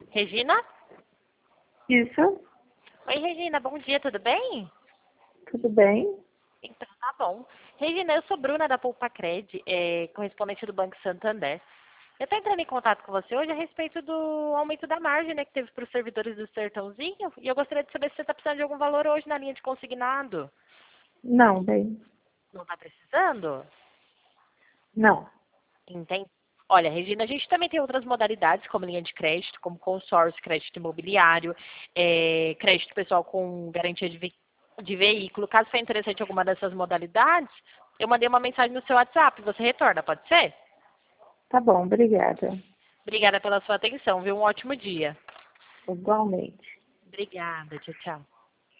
Regina? Isso, Oi, Regina, bom dia, tudo bem? tudo bem? Então, tá bom. Regina, eu sou Bruna da Poupa Cred, correspondente do Banco Santander. Eu estou entrando em contato com você hoje a respeito do aumento da margem, né, que teve para os servidores do Sertãozinho. E eu gostaria de saber se você está precisando de algum valor hoje na linha de consignado. Não, bem, Não está precisando? não. Entende? Olha, Regina, a gente também tem outras modalidades, como linha de crédito, como consórcio, crédito imobiliário, crédito pessoal com garantia de veículo. Caso seja interessante alguma dessas modalidades, eu mandei uma mensagem no seu WhatsApp, você retorna, pode ser? Tá bom, obrigada. Obrigada pela sua atenção, viu? Um ótimo dia. Igualmente. Obrigada, tchau, tchau.